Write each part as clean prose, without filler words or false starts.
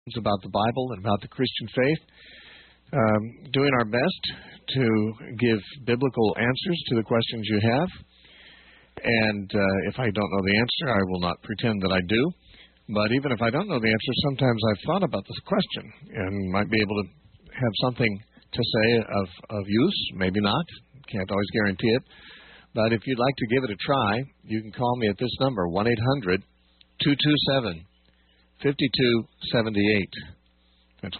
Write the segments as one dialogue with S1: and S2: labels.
S1: about the Bible and about the Christian faith, doing our best to give biblical answers to the questions you have. And if I don't know the answer, I will not pretend that I do. But even if I don't know the answer, sometimes I've thought about this question and might be able to have something to say of use, maybe not. Can't always guarantee it. But if you'd like to give it a try, you can call me at this number, 1-800-227-5278. That's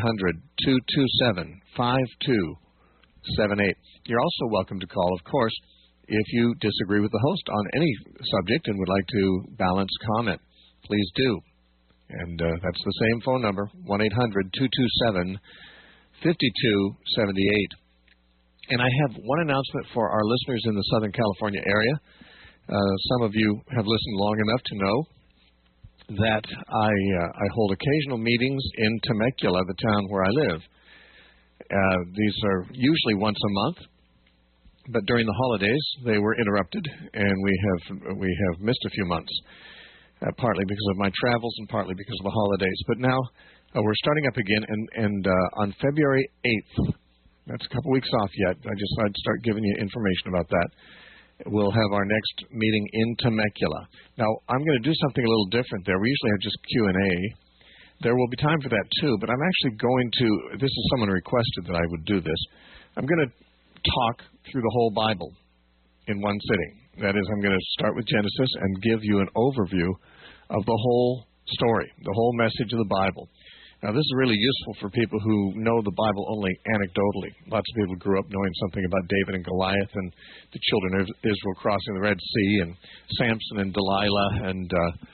S1: 1-800-227-5278. You're also welcome to call, of course, if you disagree with the host on any subject and would like to balance comment. Please do. And that's the same phone number, 1-800-227-5278. And I have one announcement for our listeners in the Southern California area. Some of you have listened long enough to know that I hold occasional meetings in Temecula, the town where I live. These are usually once a month, but during the holidays they were interrupted, and we have missed a few months, partly because of my travels and partly because of the holidays. But now we're starting up again, and on February 8th, that's a couple weeks off yet. I just thought I'd start giving you information about that. We'll have our next meeting in Temecula. Now, I'm going to do something a little different there. We usually have just Q&A. There will be time for that, too, but I'm actually going to, this is someone requested that I would do this. I'm going to talk through the whole Bible in one sitting. That is, I'm going to start with Genesis and give you an overview of the whole story, the whole message of the Bible. Now, this is really useful for people who know the Bible only anecdotally. Lots of people grew up knowing something about David and Goliath and the children of Israel crossing the Red Sea and Samson and Delilah and,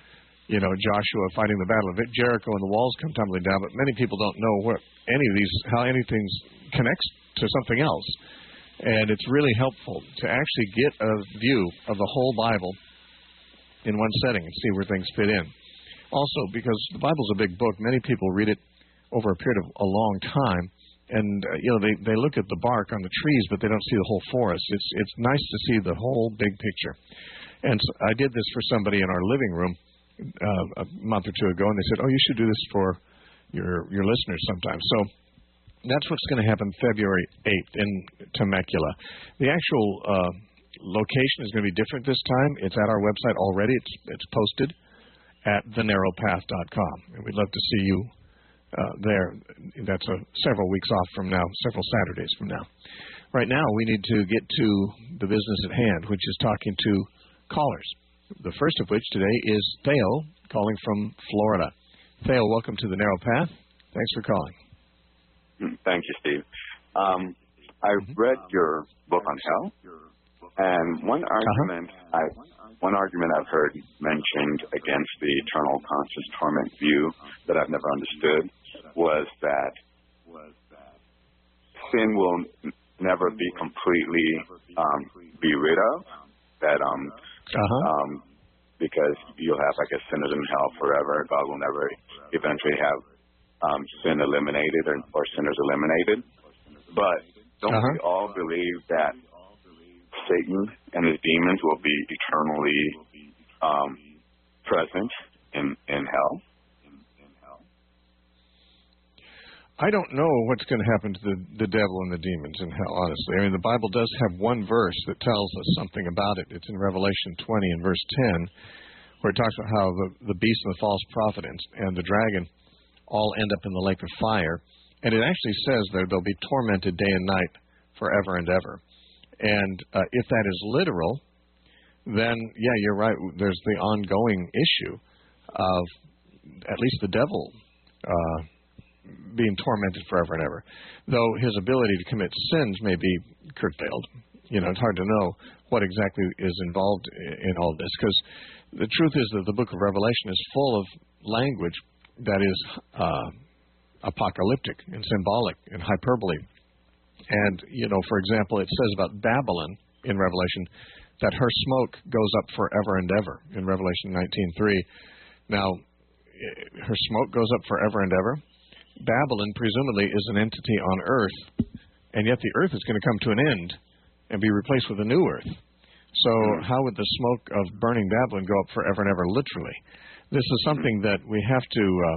S1: Joshua fighting the battle of Jericho and the walls come tumbling down. But many people don't know how anything connects to something else. And it's really helpful to actually get a view of the whole Bible in one setting and see where things fit in. Also, because the Bible's a big book, many people read it over a period of a long time, and they look at the bark on the trees, but they don't see the whole forest. It's nice to see the whole big picture. And so I did this for somebody in our living room a month or two ago, and they said, "Oh, you should do this for your listeners sometime." So that's what's going to happen February 8th in Temecula. The actual location is going to be different this time. It's at our website already. It's posted at thenarrowpath.com. And we'd love to see you there. That's several weeks off from now, several Saturdays from now. Right now, we need to get to the business at hand, which is talking to callers. The first of which today is Theo, calling from Florida. Theo, welcome to The Narrow Path. Thanks for calling.
S2: Thank you, Steve. I read your book on hell, and one argument I've heard mentioned against the eternal conscious torment view that I've never understood was that sin will never be completely be rid of. That because you'll have, I guess, sinners in hell forever. God will never eventually have sin eliminated or sinners eliminated. But don't we all believe that Satan and his demons will be eternally present in hell?
S1: I don't know what's going to happen to the devil and the demons in hell, honestly. I mean, the Bible does have one verse that tells us something about it. It's in Revelation 20 and verse 10, where it talks about how the beast and the false prophet and the dragon all end up in the lake of fire. And it actually says they'll be tormented day and night forever and ever. And if that is literal, then, yeah, you're right. There's the ongoing issue of at least the devil being tormented forever and ever. Though his ability to commit sins may be curtailed. It's hard to know what exactly is involved in all this, because the truth is that the book of Revelation is full of language that is apocalyptic and symbolic and hyperbole. And, for example, it says about Babylon in Revelation that her smoke goes up forever and ever in Revelation 19:3. Now, her smoke goes up forever and ever. Babylon presumably is an entity on earth, and yet the earth is going to come to an end and be replaced with a new earth. So how would the smoke of burning Babylon go up forever and ever, literally? This is something that we have to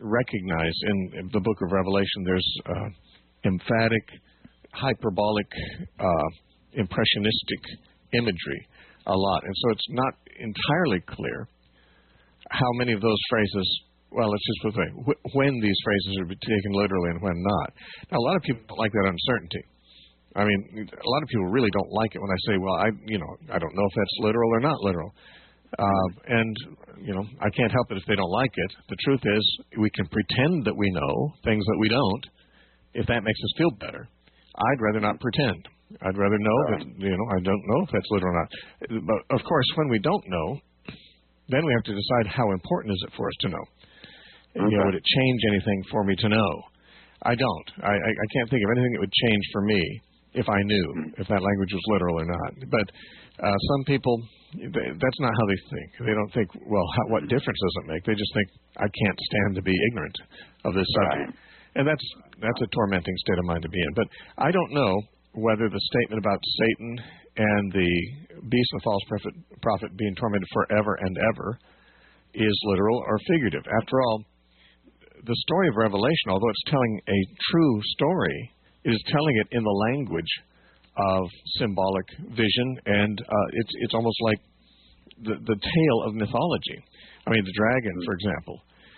S1: recognize in the book of Revelation there's emphatic, hyperbolic, impressionistic imagery a lot. And so it's not entirely clear how many of those phrases, well, let's just put it this way, when these phrases are taken literally and when not. Now, a lot of people don't like that uncertainty. I mean, a lot of people really don't like it when I say, well, I don't know if that's literal or not literal. And, I can't help it if they don't like it. The truth is, we can pretend that we know things that we don't, if that makes us feel better. I'd rather not pretend. I'd rather know that, I don't know if that's literal or not. But, of course, when we don't know, then we have to decide how important is it for us to know. Okay. Would it change anything for me to know? I don't. I can't think of anything that would change for me if I knew if that language was literal or not. But some people, that's not how they think. They don't think, well, what difference does it make? They just think, I can't stand to be ignorant of this subject. And that's a tormenting state of mind to be in. But I don't know whether the statement about Satan and the beast and the false prophet being tormented forever and ever is literal or figurative. After all, the story of Revelation, although it's telling a true story, it is telling it in the language of symbolic vision, and it's almost like the tale of mythology. I mean, the dragon, for example.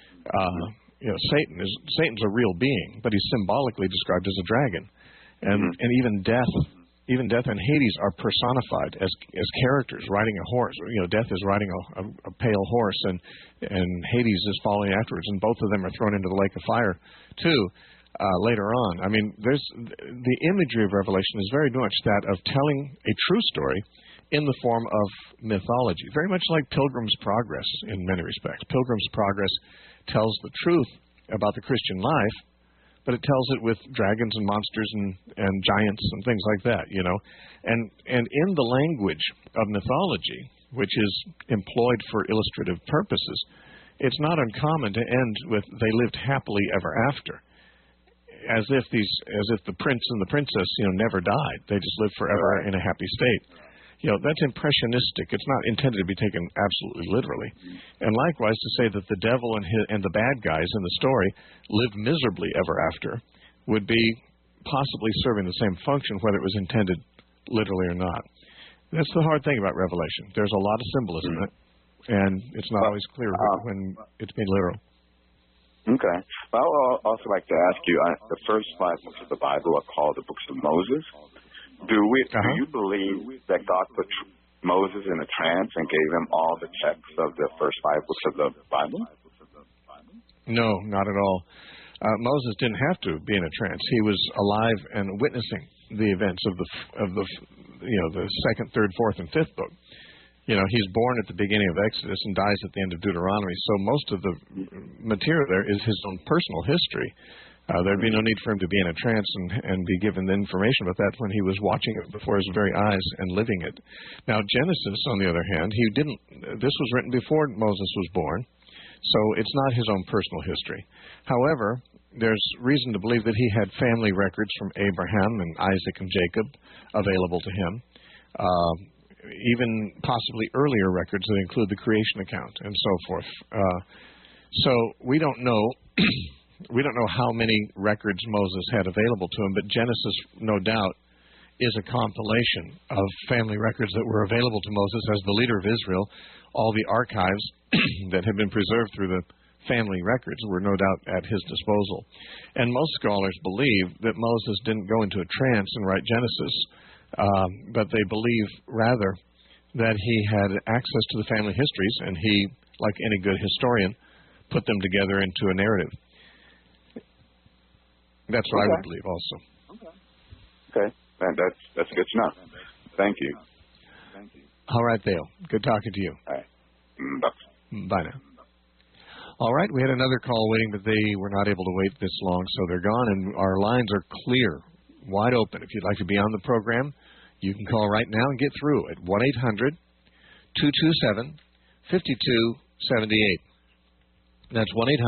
S1: Satan's a real being, but he's symbolically described as a dragon, and even death and Hades are personified as characters riding a horse. Death is riding a pale horse, and Hades is following afterwards, and both of them are thrown into the lake of fire too later on. I mean, the imagery of Revelation is very much that of telling a true story in the form of mythology, very much like Pilgrim's Progress in many respects. Pilgrim's Progress tells the truth about the Christian life, but it tells it with dragons and monsters and giants and things like that, And in the language of mythology, which is employed for illustrative purposes, it's not uncommon to end with "they lived happily ever after," as if the prince and the princess, never died. They just lived forever in a happy state. That's impressionistic. It's not intended to be taken absolutely literally. And likewise, to say that the devil and the bad guys in the story lived miserably ever after would be possibly serving the same function, whether it was intended literally or not. That's the hard thing about Revelation. There's a lot of symbolism in it, and it's not always clear when it's being literal.
S2: Okay. Well, I would also like to ask you, the first 5 books of the Bible are called the books of Moses. Do you believe that God put Moses in a trance and gave him all the texts of the first 5 books of the Bible?
S1: No, not at all. Moses didn't have to be in a trance. He was alive and witnessing the events of the second, third, fourth, and fifth book. He's born at the beginning of Exodus and dies at the end of Deuteronomy. So most of the material there is his own personal history. There'd be no need for him to be in a trance and be given the information about that when he was watching it before his very eyes and living it. Now, Genesis, on the other hand, this was written before Moses was born, so it's not his own personal history. However, there's reason to believe that he had family records from Abraham and Isaac and Jacob available to him, even possibly earlier records that include the creation account and so forth. So we don't know. We don't know how many records Moses had available to him, but Genesis, no doubt, is a compilation of family records that were available to Moses as the leader of Israel. All the archives that had been preserved through the family records were no doubt at his disposal. And most scholars believe that Moses didn't go into a trance and write Genesis, but they believe rather that he had access to the family histories, and he, like any good historian, put them together into a narrative. That's what I would believe also.
S2: Okay. That's good to know. Thank you.
S1: All right, Dale. Good talking to you.
S2: All right.
S1: Bye now. All right, we had another call waiting, but they were not able to wait this long, so they're gone, and our lines are clear, wide open. If you'd like to be on the program, you can call right now and get through at 1-800-227-5278. That's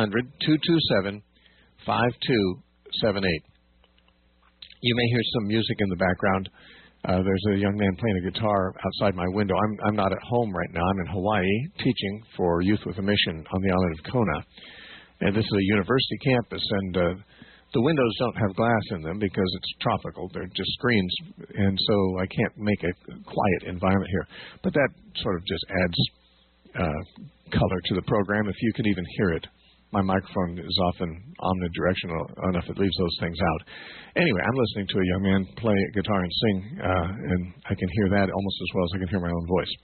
S1: 1-800-227-5278. You may hear some music in the background. There's a young man playing a guitar outside my window. I'm not at home right now. I'm in Hawaii teaching for Youth with a Mission on the island of Kona. And this is a university campus, and the windows don't have glass in them because it's tropical. They're just screens, and so I can't make a quiet environment here. But that sort of just adds color to the program, if you can even hear it. My microphone is often omnidirectional enough it leaves those things out. Anyway, I'm listening to a young man play guitar and sing, and I can hear that almost as well as I can hear my own voice.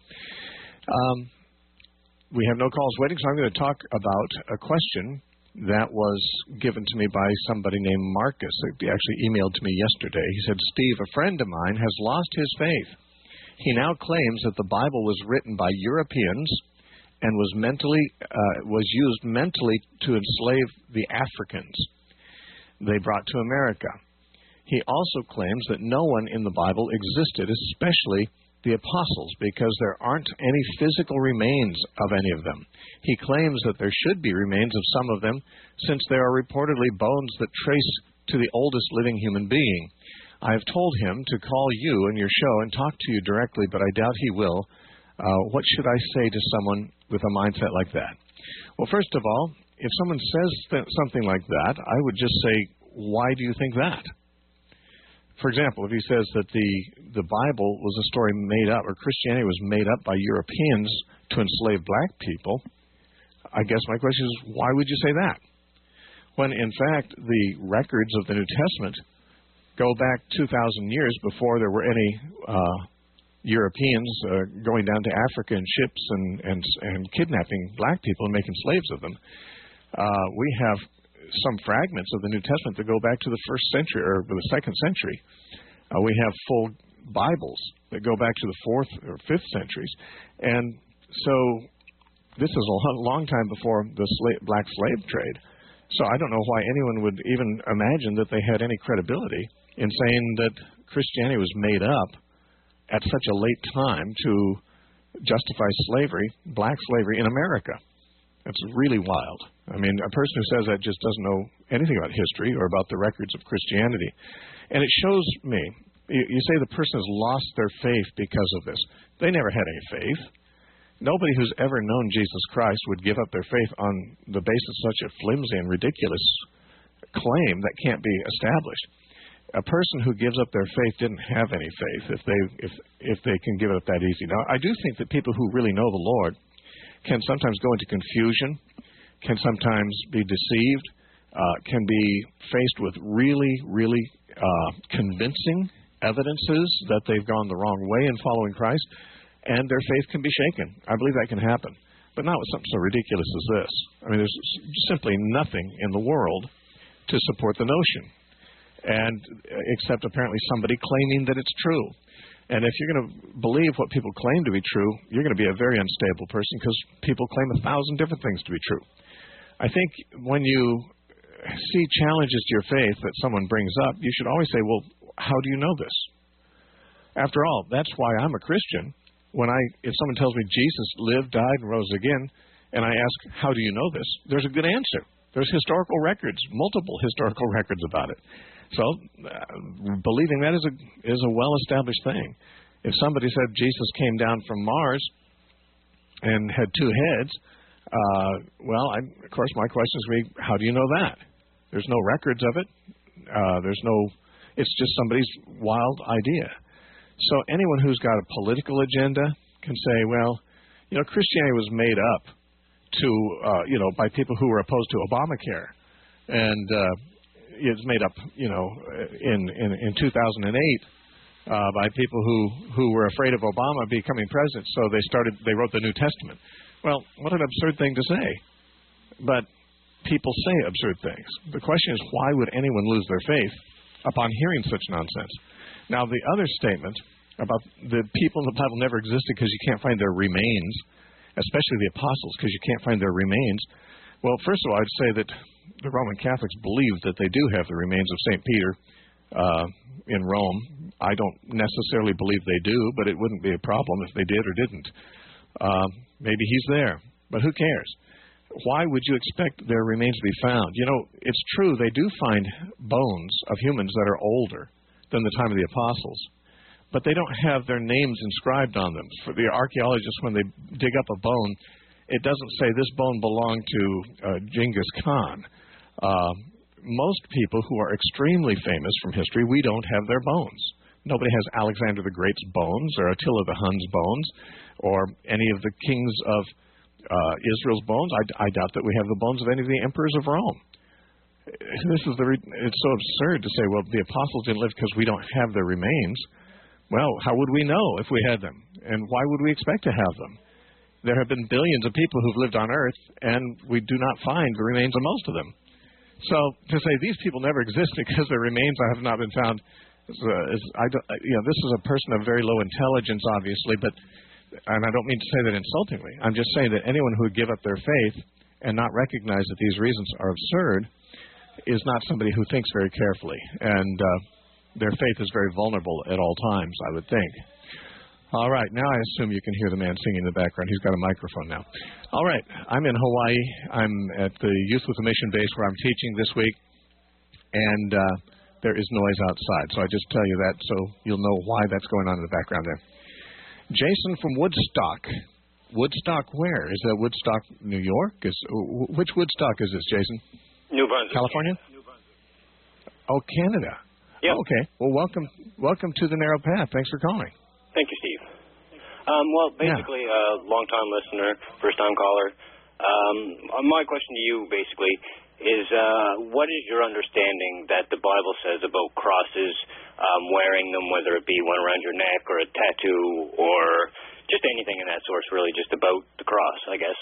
S1: We have no calls waiting, so I'm going to talk about a question that was given to me by somebody named Marcus. He actually emailed to me yesterday. He said, Steve, a friend of mine has lost his faith. He now claims that the Bible was written by Europeans and was used mentally to enslave the Africans they brought to America. He also claims that no one in the Bible existed, especially the apostles, because there aren't any physical remains of any of them. He claims that there should be remains of some of them, since there are reportedly bones that trace to the oldest living human being. I have told him to call you and your show and talk to you directly, but I doubt he will. What should I say to someone with a mindset like that? Well, first of all, if someone says something like that, I would just say, why do you think that? For example, if he says that the Bible was a story made up, or Christianity was made up by Europeans to enslave black people, I guess my question is, why would you say that? When, in fact, the records of the New Testament go back 2,000 years before there were any Europeans going down to Africa in ships and kidnapping black people and making slaves of them. We have some fragments of the New Testament that go back to the 1st century or the 2nd century. We have full Bibles that go back to the 4th or 5th centuries. And so this is a long time before the black slave trade. So I don't know why anyone would even imagine that they had any credibility in saying that Christianity was made up at such a late time to justify slavery, black slavery in America. That's really wild. I mean, a person who says that just doesn't know anything about history or about the records of Christianity. And it shows me, you say the person has lost their faith because of this. They never had any faith. Nobody who's ever known Jesus Christ would give up their faith on the basis of such a flimsy and ridiculous claim that can't be established. A person who gives up their faith didn't have any faith if they can give it up that easy. Now, I do think that people who really know the Lord can sometimes go into confusion, can sometimes be deceived, can be faced with really, really convincing evidences that they've gone the wrong way in following Christ, and their faith can be shaken. I believe that can happen, but not with something so ridiculous as this. I mean, there's simply nothing in the world to support the notion, and except apparently somebody claiming that it's true. And if you're going to believe what people claim to be true, you're going to be a very unstable person because people claim 1,000 different things to be true. I think when you see challenges to your faith that someone brings up, you should always say, well, how do you know this? After all, that's why I'm a Christian. If someone tells me Jesus lived, died, and rose again, and I ask, how do you know this? There's a good answer. There's historical records, multiple historical records about it. So believing that is a well-established thing. If somebody said Jesus came down from Mars and had 2 heads, of course, my question is, how do you know that? There's no records of it. It's just somebody's wild idea. So anyone who's got a political agenda can say, well, Christianity was made up by people who were opposed to Obamacare, and it's made up, in 2008 by people who were afraid of Obama becoming president. So they wrote the New Testament. Well, what an absurd thing to say. But people say absurd things. The question is, why would anyone lose their faith upon hearing such nonsense? Now, the other statement about the people in the Bible never existed because you can't find their remains, especially the apostles, because you can't find their remains. Well, first of all, I'd say that the Roman Catholics believe that they do have the remains of St. Peter in Rome. I don't necessarily believe they do, but it wouldn't be a problem if they did or didn't. Maybe he's there, but who cares? Why would you expect their remains to be found? It's true, they do find bones of humans that are older than the time of the apostles, but they don't have their names inscribed on them. For the archaeologists, when they dig up a bone, It doesn't say this bone belonged to Genghis Khan. Most people who are extremely famous from history, we don't have their bones. Nobody has Alexander the Great's bones or Attila the Hun's bones or any of the kings of Israel's bones. I doubt that we have the bones of any of the emperors of Rome. It's so absurd to say, well, the apostles didn't live because we don't have their remains. Well, how would we know if we had them? And why would we expect to have them? There have been billions of people who've lived on Earth, and we do not find the remains of most of them. So to say these people never existed because their remains have not been found, this is a person of very low intelligence, obviously, and I don't mean to say that insultingly. I'm just saying that anyone who would give up their faith and not recognize that these reasons are absurd is not somebody who thinks very carefully, and their faith is very vulnerable at all times, I would think. All right, now I assume you can hear the man singing in the background. He's got a microphone now. All right, I'm in Hawaii. I'm at the Youth with a Mission base where I'm teaching this week, and there is noise outside. So I just tell you that so you'll know why that's going on in the background there. Jason from Woodstock. Woodstock where? Is that Woodstock, New York? Which Woodstock is this, Jason?
S3: New Brunswick.
S1: California?
S3: New Brunswick.
S1: Oh, Canada.
S3: Yep.
S1: Okay. Well, welcome to the Narrow Path. Thanks for calling.
S3: Thank you, Steve. Basically, long-time listener, first-time caller. My question to you, basically, is what is your understanding that the Bible says about crosses, wearing them, whether it be one around your neck or a tattoo or just anything in that sort, really just about the cross, I guess?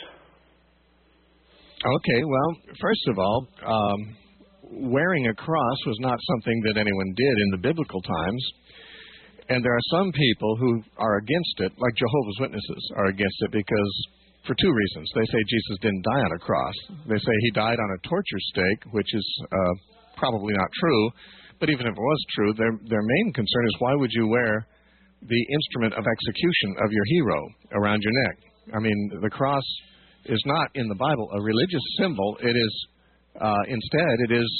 S1: Okay, well, first of all, wearing a cross was not something that anyone did in the biblical times. And there are some people who are against it, like Jehovah's Witnesses are against it because for two reasons. They say Jesus didn't die on a cross. They say he died on a torture stake, which is probably not true. But even if it was true, their main concern is why would you wear the instrument of execution of your hero around your neck? I mean, the cross is not in the Bible a religious symbol. It is instead it is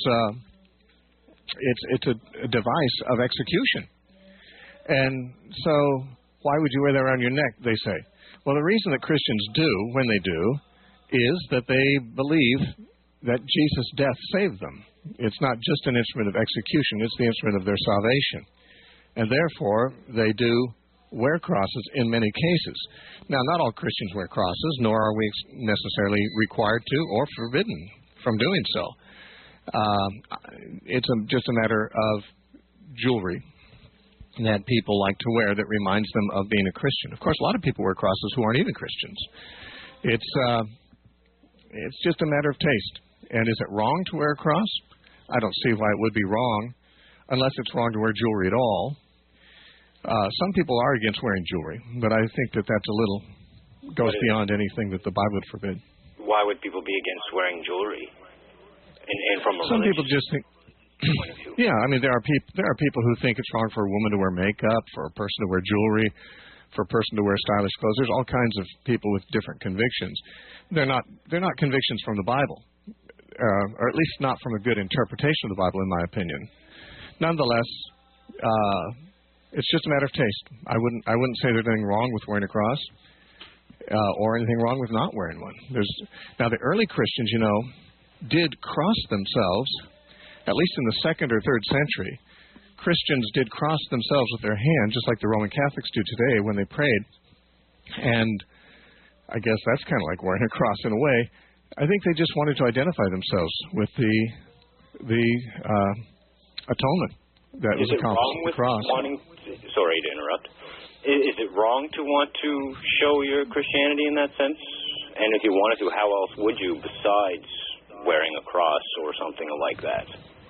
S1: it's a device of execution. And so why would you wear that around your neck, they say? Well, the reason that Christians do, when they do, is that they believe that Jesus' death saved them. It's not just an instrument of execution, it's the instrument of their salvation. And therefore, they do wear crosses in many cases. Now, not all Christians wear crosses, nor are we necessarily required to or forbidden from doing so. It's just a matter of jewelry that people like to wear that reminds them of being a Christian. Of course, a lot of people wear crosses who aren't even Christians. It's just a matter of taste. And is it wrong to wear a cross? I don't see why it would be wrong, unless it's wrong to wear jewelry at all. Some people are against wearing jewelry, but I think that that's a little goes beyond anything that the Bible would forbid.
S3: Why would people be against wearing jewelry? And from a
S1: some people just think. Yeah, I mean there are people who think it's wrong for a woman to wear makeup, for a person to wear jewelry, for a person to wear stylish clothes. There's all kinds of people with different convictions. They're not convictions from the Bible, or at least not from a good interpretation of the Bible, in my opinion. Nonetheless, it's just a matter of taste. I wouldn't say there's anything wrong with wearing a cross, or anything wrong with not wearing one. Now the early Christians, did cross themselves. At least in the 2nd or 3rd century, Christians did cross themselves with their hands, just like the Roman Catholics do today when they prayed. And I guess that's kind of like wearing a cross in a way. I think they just wanted to identify themselves with the atonement that was accomplished with the cross.
S3: Sorry to interrupt. Is it wrong to want to show your Christianity in that sense? And if you wanted to, how else would you besides wearing a cross or something like that?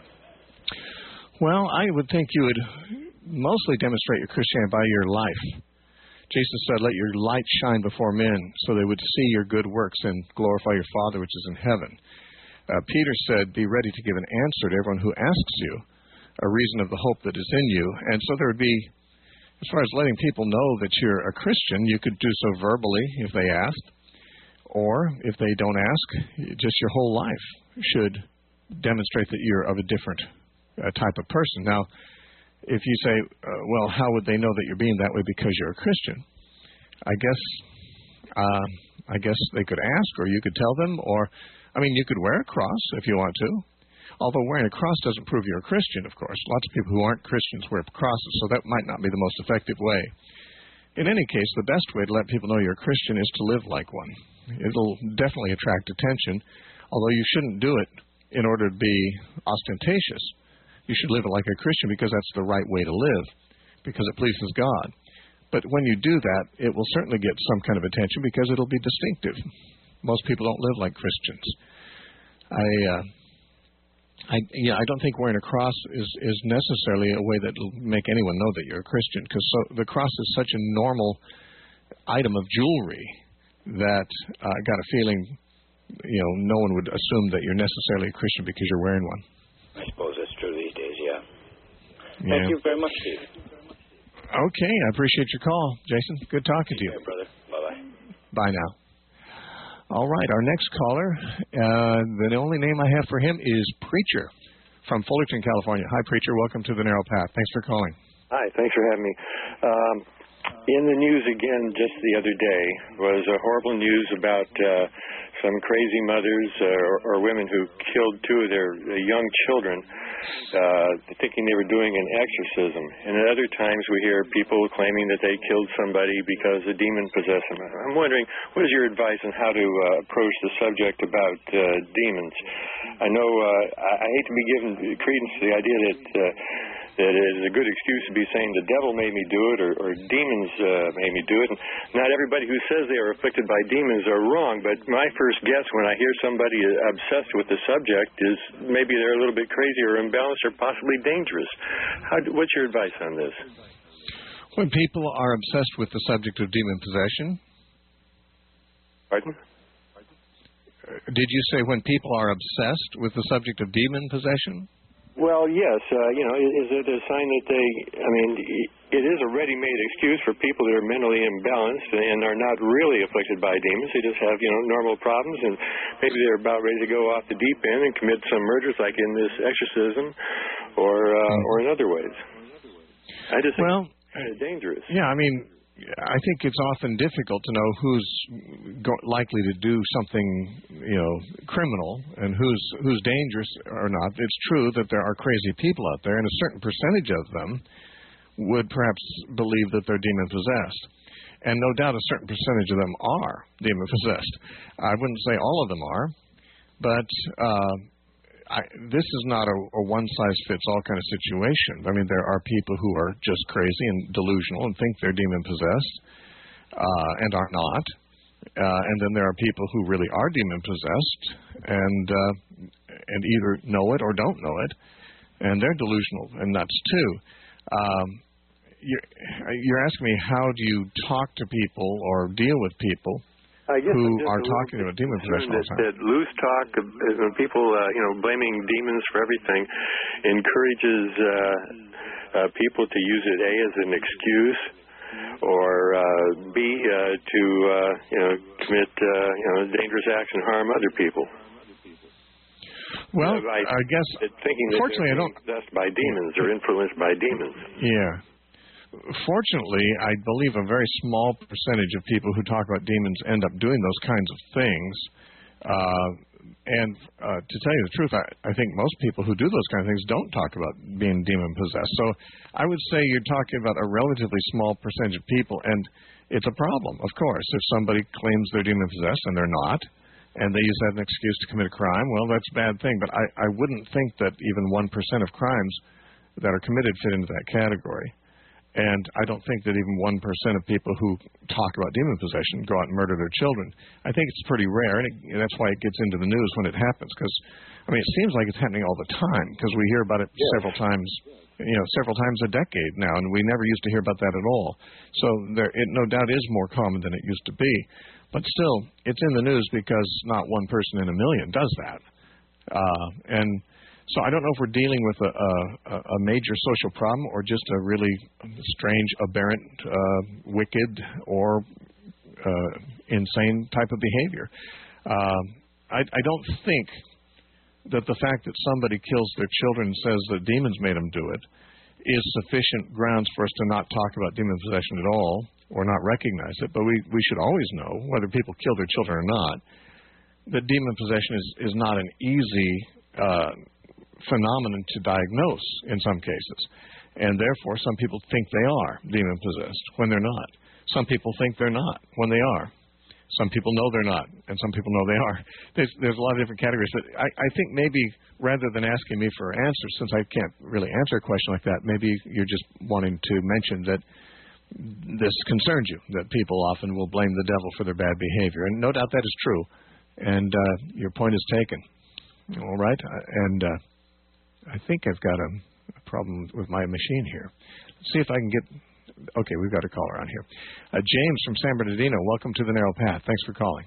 S1: Well, I would think you would mostly demonstrate your Christianity by your life. Jesus said, let your light shine before men so they would see your good works and glorify your Father which is in heaven. Peter said, be ready to give an answer to everyone who asks you a reason of the hope that is in you. And so there would be, as far as letting people know that you're a Christian, you could do so verbally if they asked. Or if they don't ask, just your whole life should demonstrate that you're of a different type of person. Now, if you say, well, how would they know that you're being that way because you're a Christian? I guess I guess they could ask, or you could tell them, or, I mean, you could wear a cross if you want to. Although wearing a cross doesn't prove you're a Christian, of course. Lots of people who aren't Christians wear crosses, so that might not be the most effective way. In any case, the best way to let people know you're a Christian is to live like one. It'll definitely attract attention, although you shouldn't do it in order to be ostentatious. You should live it like a Christian because that's the right way to live, because it pleases God. But when you do that, it will certainly get some kind of attention because it'll be distinctive. Most people don't live like Christians. I don't think wearing a cross is necessarily a way that will make anyone know that you're a Christian, because the cross is such a normal item of jewelry that I got a feeling, no one would assume that you're necessarily a Christian because you're wearing one.
S3: I suppose that's true these days, yeah. Thank you very much, Steve.
S1: Okay, I appreciate your call, Jason. Good talking to you.
S3: Take care, brother. Bye-bye.
S1: Bye now. All right, our next caller, the only name I have for him is Preacher from Fullerton, California. Hi, Preacher. Welcome to the Narrow Path. Thanks for calling.
S4: Hi, thanks for having me. In the news again just the other day was horrible news about some crazy mothers or women who killed two of their young children thinking they were doing an exorcism. And at other times we hear people claiming that they killed somebody because a demon possessed them. I'm wondering, what is your advice on how to approach the subject about demons? I know I hate to be given credence to the idea that it is a good excuse to be saying the devil made me do it or demons made me do it. And not everybody who says they are afflicted by demons are wrong, but my first guess when I hear somebody obsessed with the subject is maybe they're a little bit crazy or imbalanced or possibly dangerous. What's your advice on this?
S1: When people are obsessed with the subject of demon possession?
S4: Pardon?
S1: Did you say when people are obsessed with the subject of demon possession?
S4: Well, yes. Is it a sign that it is a ready-made excuse for people that are mentally imbalanced and are not really afflicted by demons. They just have, normal problems, and maybe they're about ready to go off the deep end and commit some murders like in this exorcism or in other ways. I just think it's kind of dangerous.
S1: Yeah, I think it's often difficult to know who's likely to do something, criminal and who's dangerous or not. It's true that there are crazy people out there, and a certain percentage of them would perhaps believe that they're demon-possessed. And no doubt a certain percentage of them are demon-possessed. I wouldn't say all of them are, but this is not a one-size-fits-all kind of situation. There are people who are just crazy and delusional and think they're demon-possessed and are not. And then there are people who really are demon-possessed and either know it or don't know it, and they're delusional and nuts too. You're asking me, how do you talk to people or deal with people who are talking about demon possession all the time?
S4: That loose talk, people, blaming demons for everything, encourages people to use it, A, as an excuse, or B, to commit dangerous acts and harm other people.
S1: Well, I guess,
S4: thinking that
S1: fortunately,
S4: they're possessed by demons or influenced by demons.
S1: Yeah. Fortunately, I believe a very small percentage of people who talk about demons end up doing those kinds of things. And to tell you the truth, I think most people who do those kind of things don't talk about being demon-possessed. So I would say you're talking about a relatively small percentage of people, and it's a problem, of course. If somebody claims they're demon-possessed and they're not, and they use that as an excuse to commit a crime, well, that's a bad thing. But I wouldn't think that even 1% of crimes that are committed fit into that category. And I don't think that even 1% of people who talk about demon possession go out and murder their children. I think it's pretty rare, and that's why it gets into the news when it happens. Because, it seems like it's happening all the time, because we hear about it several times a decade now, and we never used to hear about that at all. So it no doubt is more common than it used to be. But still, it's in the news because not one person in a million does that. And so I don't know if we're dealing with a major social problem or just a really strange, aberrant, wicked, or insane type of behavior. I don't think that the fact that somebody kills their children and says that demons made them do it is sufficient grounds for us to not talk about demon possession at all. or not recognize it, but we should always know, whether people kill their children or not, that demon possession is not an easy phenomenon to diagnose in some cases. And therefore, some people think they are demon-possessed when they're not. Some people think they're not when they are. Some people know they're not, and some people know they are. There's a lot of different categories. But I think maybe rather than asking me for answers, since I can't really answer a question like that, maybe you're just wanting to mention that this concerns you, that people often will blame the devil for their bad behavior. And no doubt that is true. And your point is taken. All right? And I think I've got a problem with my machine here. Let's see if I can get... Okay, we've got a caller on here. James from San Bernardino, welcome to the Narrow Path. Thanks for calling.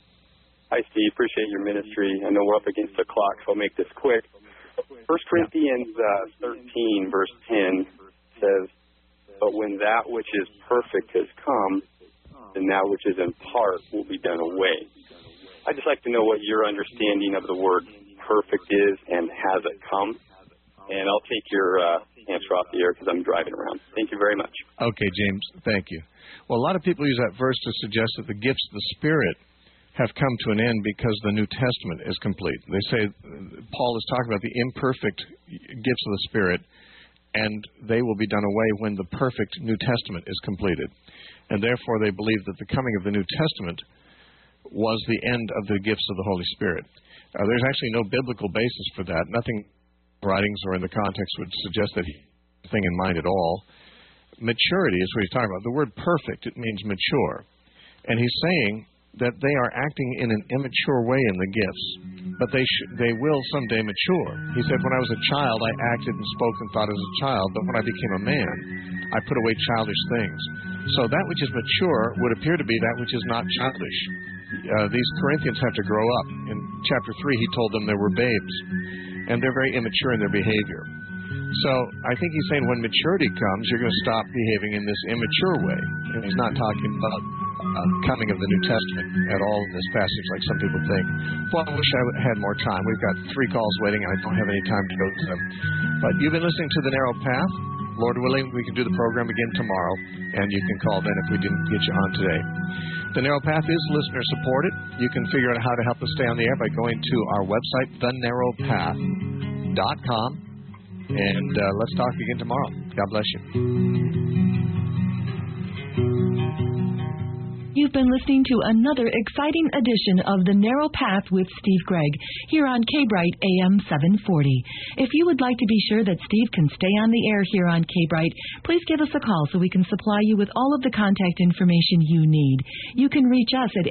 S5: Hi, Steve. Appreciate your ministry. I know we're up against the clock, so I'll make this quick. 1 Corinthians 13, verse 10 says, "But when that which is perfect has come, then that which is in part will be done away." I'd just like to know what your understanding of the word perfect is, and has it come? And I'll take your answer off the air because I'm driving around. Thank you very much.
S1: Okay, James, thank you. Well, a lot of people use that verse to suggest that the gifts of the Spirit have come to an end because the New Testament is complete. They say Paul is talking about the imperfect gifts of the Spirit, and they will be done away when the perfect New Testament is completed. And therefore, they believe that the coming of the New Testament was the end of the gifts of the Holy Spirit. There's actually no biblical basis for that. Nothing writings or in the context would suggest that he had a thing in mind at all. Maturity is what he's talking about. The word perfect, it means mature. And he's saying that they are acting in an immature way in the gifts, but they will someday mature. He said, when I was a child, I acted and spoke and thought as a child, but when I became a man, I put away childish things. So that which is mature would appear to be that which is not childish. These Corinthians have to grow up. In chapter 3, he told them there were babes, and they're very immature in their behavior. So I think he's saying when maturity comes, you're going to stop behaving in this immature way. And he's not talking about coming of the New Testament at all in this passage like some people think. Well, I wish I had more time. We've got 3 calls waiting, and I don't have any time to go to them. But you've been listening to The Narrow Path. Lord willing, we can do the program again tomorrow, and you can call then if we didn't get you on today. The Narrow Path is listener-supported. You can figure out how to help us stay on the air by going to our website, thenarrowpath.com. And let's talk again tomorrow. God bless you.
S6: You've been listening to another exciting edition of The Narrow Path with Steve Gregg here on K-Bright AM 740. If you would like to be sure that Steve can stay on the air here on K-Bright, please give us a call so we can supply you with all of the contact information you need. You can reach us at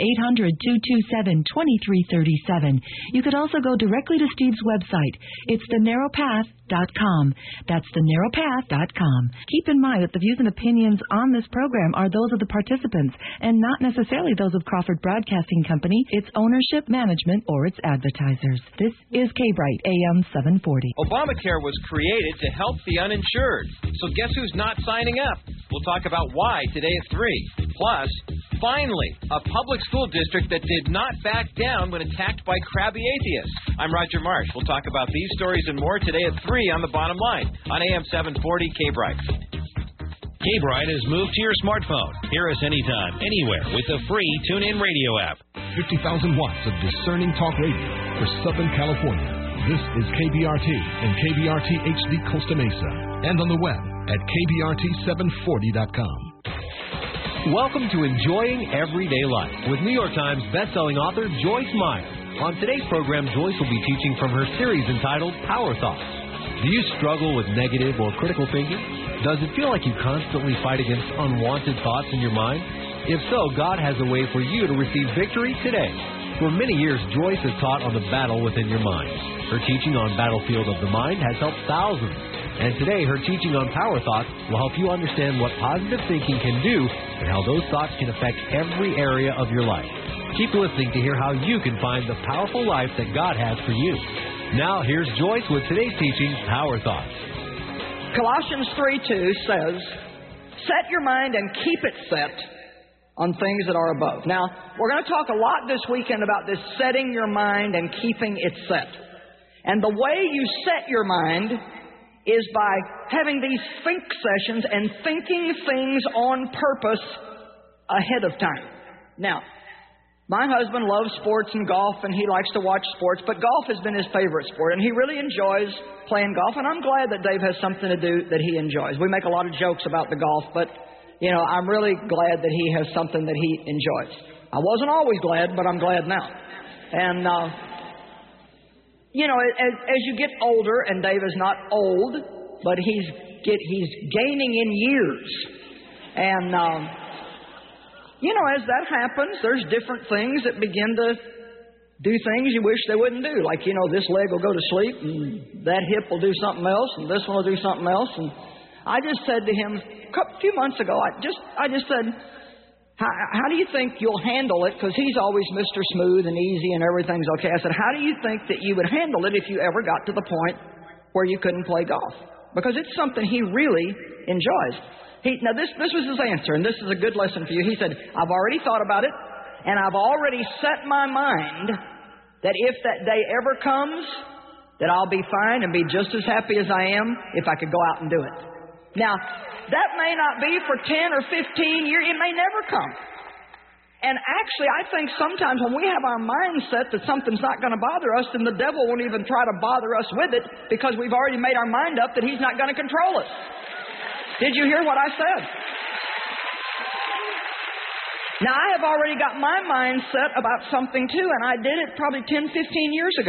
S6: 800-227-2337. You could also go directly to Steve's website. It's thenarrowpath.com. That's thenarrowpath.com. Keep in mind that the views and opinions on this program are those of the participants and not necessarily those of Crawford Broadcasting Company, its ownership, management, or its advertisers. This is K-Bright AM 740.
S7: Obamacare was created to help the uninsured. So guess who's not signing up? We'll talk about why today at 3. Plus, finally, a public school district that did not back down when attacked by crabby atheists. I'm Roger Marsh. We'll talk about these stories and more today at 3 on The Bottom Line on AM 740 K-Bright.
S8: K-Bright has moved to your smartphone. Hear us anytime, anywhere with the free TuneIn Radio app.
S9: 50,000 watts of discerning talk radio for Southern California. This is KBRT and KBRT HD Costa Mesa. And on the web at KBRT740.com.
S10: Welcome to Enjoying Everyday Life with New York Times bestselling author Joyce Meyer. On today's program, Joyce will be teaching from her series entitled Power Thoughts. Do you struggle with negative or critical thinking? Does it feel like you constantly fight against unwanted thoughts in your mind? If so, God has a way for you to receive victory today. For many years, Joyce has taught on the battle within your mind. Her teaching on Battlefield of the Mind has helped thousands. And today, her teaching on Power Thoughts will help you understand what positive thinking can do and how those thoughts can affect every area of your life. Keep listening to hear how you can find the powerful life that God has for you. Now, here's Joyce with today's teaching, Power Thoughts.
S11: Colossians 3:2 says, "Set your mind and keep it set on things that are above." Now, we're going to talk a lot this weekend about this setting your mind and keeping it set. And the way you set your mind is by having these think sessions and thinking things on purpose ahead of time. Now, my husband loves sports and golf, and he likes to watch sports, but golf has been his favorite sport, and he really enjoys playing golf, and I'm glad that Dave has something to do that he enjoys. We make a lot of jokes about the golf, but, you know, I'm really glad that he has something that he enjoys. I wasn't always glad, but I'm glad now. And, you know, as you get older, and Dave is not old, but he's gaining in years, and, you know, as that happens, there's different things that begin to do things you wish they wouldn't do. Like, you know, this leg will go to sleep, and that hip will do something else, and this one will do something else. And I just said to him a few months ago, I just said, how do you think you'll handle it? Because he's always Mr. Smooth and easy and everything's okay. I said, how do you think that you would handle it if you ever got to the point where you couldn't play golf? Because it's something he really enjoys. Now, this was his answer, and this is a good lesson for you. He said, I've already thought about it, and I've already set my mind that if that day ever comes, that I'll be fine and be just as happy as I am if I could go out and do it. Now, that may not be for 10 or 15 years. It may never come. And actually, I think sometimes when we have our mindset that something's not going to bother us, then the devil won't even try to bother us with it because we've already made our mind up that he's not going to control us. Did you hear what I said? Now, I have already got my mind set about something, too, and I did it probably 10, 15 years ago.